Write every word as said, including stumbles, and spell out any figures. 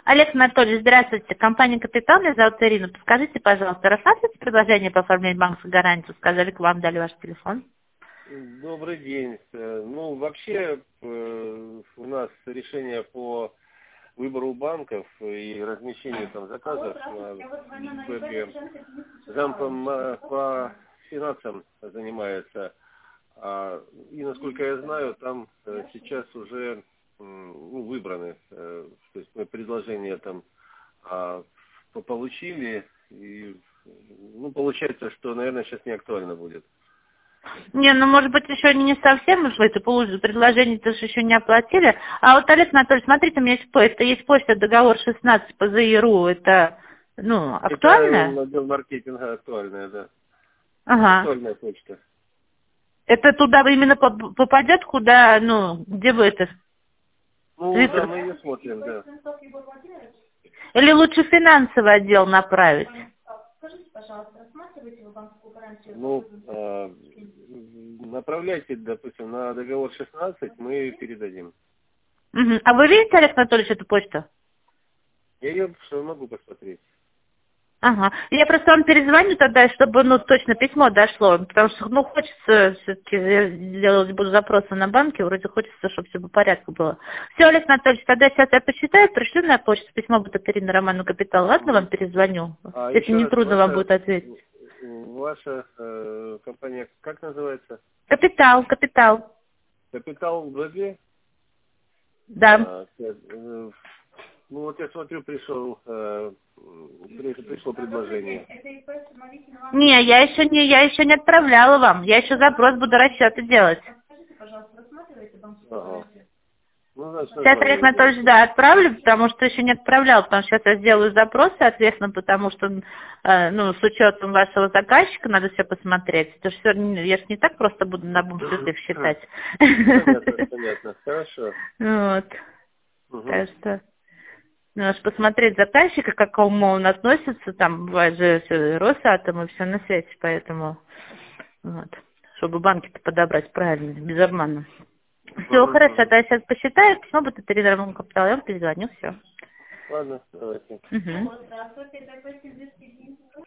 Олег Анатольевич, здравствуйте. Компания «Капитал», меня зовут Ирина. Подскажите, пожалуйста, рассматриваете предложение по оформлению банковской гарантии? Сказали, к вам дали ваш телефон. Добрый день. Э, Ну, вообще, э, у нас решение по выбору банков и размещению там заказов на вебе замком э, по финансам занимается. А, И, насколько я знаю, там э, сейчас уже м, ну, выбраны, э, то есть мы предложения там а, по- получили, и, ну, получается, что, наверное, сейчас не актуально будет. Не, ну, может быть, еще не совсем уж это получили, предложение-то же еще не оплатили. А вот, Олег Анатольевич, смотрите, у меня есть почта, есть почта договор шестнадцать по ЗИРУ, это, ну, актуально? Это отдел маркетинга актуальная, да. Ага. Актуальная почта. Это туда именно поп- попадет, куда, ну, где вы это, Ну, да, Твиттер? мы ее смотрим, да. Или лучше финансовый отдел направить? Ну, э, направляйте, допустим, на договор шестнадцать, мы передадим. Мгм. А вы видите, Олег Анатольевич, эту почту? Я ее что могу посмотреть. Ага. Я просто вам перезвоню тогда, чтобы, ну, точно письмо дошло, потому что, ну, хочется все-таки, я делать буду запросы на банке, вроде хочется, чтобы все по порядку было. Все, Олег Анатольевич, тогда сейчас я посчитаю, пришлю на почту письмо будет от Ирины Роману Капитал. Ладно, вам перезвоню, А если еще не раз, трудно вам ваша, будет ответить. ваша э, компания как называется? Капитал, капитал, Капитал ВГ? да. А, э, э, ну вот я смотрю, пришел, э, при- пришло предложение. Не, я еще не, я еще не отправляла вам, я еще запрос буду расчеты делать. Ага. Ну, значит, Сейчас, Олег название Анатольевич, делайте. да, отправлю, потому что еще не отправлял, потому что сейчас я сделаю запрос, соответственно, потому что, э, ну, с учетом вашего заказчика надо все посмотреть. Это ж всё, не- я же не так просто буду на бум их считать. Понятно, понятно. Хорошо. Вот. Угу. Так что, ну, аж посмотреть заказчика, к какому он относится, там, бывает же всё, Росатом и все на свете, поэтому, вот, чтобы банки-то подобрать правильно, без обмана. Все, Угу, хорошо, угу. тогда я сейчас посчитаю, письмо будет от Ирины Романовны Капитал, я вам перезвоню, все. Ладно, давайте. Угу.